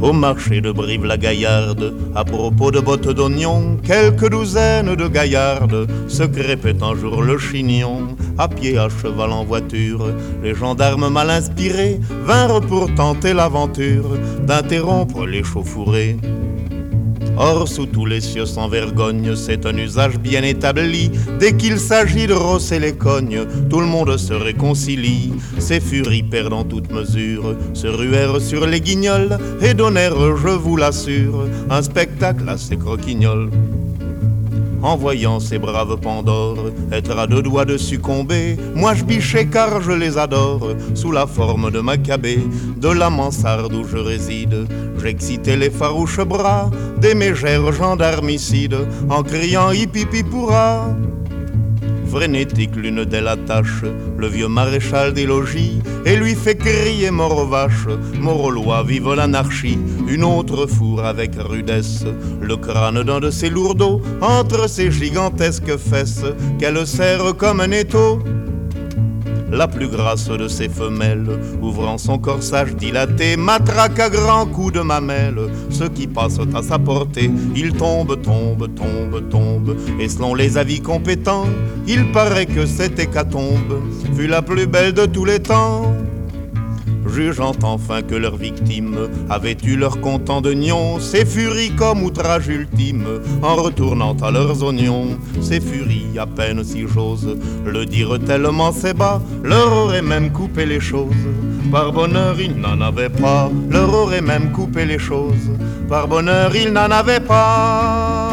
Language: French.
Au marché de Brive-la-Gaillarde, à propos de bottes d'oignons, quelques douzaines de gaillardes se crépaient un jour le chignon. À pied, à cheval, en voiture, les gendarmes mal inspirés vinrent pour tenter l'aventure d'interrompre l'échauffourée. Or, sous tous les cieux sans vergogne, c'est un usage bien établi. Dès qu'il s'agit de rosser les cognes, tout le monde se réconcilie. Ces furies perdant toute mesure se ruèrent sur les guignols et donnèrent, je vous l'assure, un spectacle assez croquignol. En voyant ces braves Pandores être à deux doigts de succomber, moi je bichais car je les adore, sous la forme de Maccabée. De la mansarde où je réside, j'excitais les farouches bras des mégères gendarmicides, en criant hip-hip-hip-hourra. Frénétique, l'une d'elles attache le vieux maréchal des logis et lui fait crier mort aux vaches, mort aux lois, vive l'anarchie. Une autre fourre avec rudesse le crâne d'un de ses lourdeaux entre ses gigantesques fesses qu'elle serre comme un étau. La plus grasse de ses femelles, ouvrant son corsage dilaté, matraque à grands coups de mamelle ceux qui passent à sa portée. Il tombe, tombe, tombe, tombe, et selon les avis compétents, il paraît que cette hécatombe fut la plus belle de tous les temps. Jugeant enfin que leurs victimes avaient eu leur comptant de nions, ces furies comme outrage ultime, en retournant à leurs oignons. Ces furies, à peine si j'ose le dire tellement c'est bas, leur auraient même coupé les choses. Par bonheur, ils n'en avaient pas, leur auraient même coupé les choses. Par bonheur, ils n'en avaient pas.